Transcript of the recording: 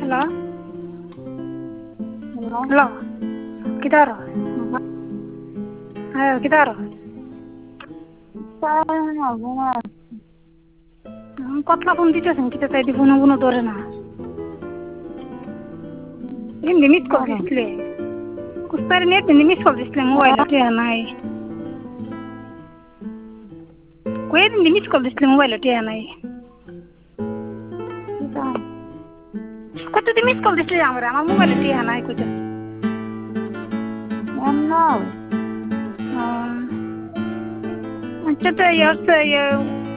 Hello hello. Hello किधर हो? है किधर हो? कतला फोन दिते किती ताई फोन बुनो धरे ना एमনি मिस कल दिसले कुस्तारी नेट मिस कल दिसले मोबाइल टिया নাই কই দিন মিস কল দিসলে মোবাইল টিয়া নাই কত দিন মিস কল দিসলে আমার মোবাইল টিয়া নাই কইতে আচ্ছা তো ইয়ার